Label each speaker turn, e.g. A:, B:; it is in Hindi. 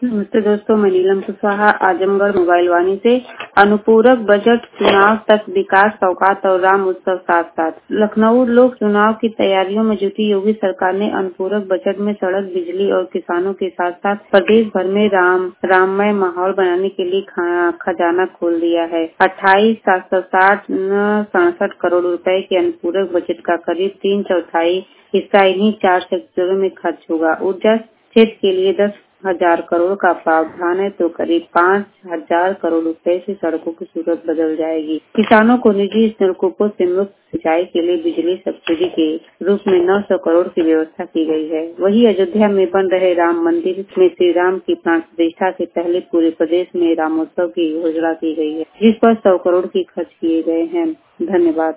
A: नमस्ते दोस्तों, मैं नीलम कुशवाहा आजमगढ़ मोबाइल वाणी से। अनुपूरक बजट चुनाव तक विकास, सौगात और राम उत्सव साथ साथ। लखनऊ लोक चुनाव की तैयारियों में जुटी योगी सरकार ने अनुपूरक बजट में सड़क, बिजली और किसानों के साथ साथ प्रदेश भर में राममय माहौल बनाने के लिए खजाना खोल दिया है। 28,760 करोड़ रुपए के अनुपूरक बजट का करीब 3/4 हिस्सा इन्हीं 4 सेक्टरों में खर्च होगा। ऊर्जा क्षेत्र के लिए 10,000 करोड़ का प्रावधान है, तो करीब 5,000 करोड़ रुपए से सड़कों की सूरत बदल जाएगी। किसानों को निजी नलकूपों से मुफ्त सिंचाई के लिए बिजली सब्सिडी के रूप में 900 करोड़ की व्यवस्था की गई है। वहीं अयोध्या में बन रहे राम मंदिर में श्री राम की प्राण प्रतिष्ठा से पहले पूरे प्रदेश में रामोत्सव की घोषणा की गई है, जिस पर 100 करोड़ की खर्च किए गए हैं। धन्यवाद।